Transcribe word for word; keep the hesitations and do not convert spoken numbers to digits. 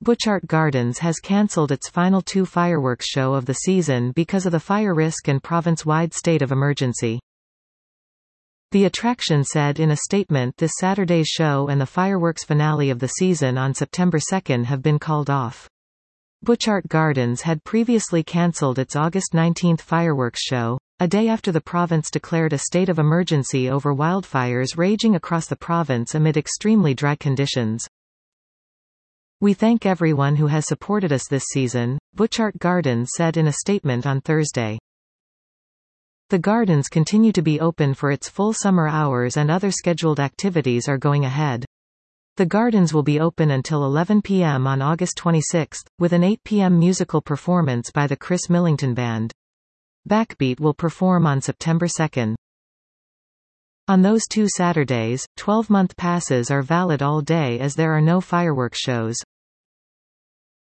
Butchart Gardens has cancelled its final two fireworks show of the season because of the fire risk and province-wide state of emergency. The attraction said in a statement this Saturday's show and the fireworks finale of the season on September second have been called off. Butchart Gardens had previously cancelled its August nineteenth fireworks show, a day after the province declared a state of emergency over wildfires raging across the province amid extremely dry conditions. "We thank everyone who has supported us this season," Butchart Gardens said in a statement on Thursday. The gardens continue to be open for its full summer hours and other scheduled activities are going ahead. The gardens will be open until eleven p m on August twenty-sixth, with an eight p m musical performance by the Chris Millington Band. Backbeat will perform on September second. On those two Saturdays, twelve-month passes are valid all day as there are no fireworks shows.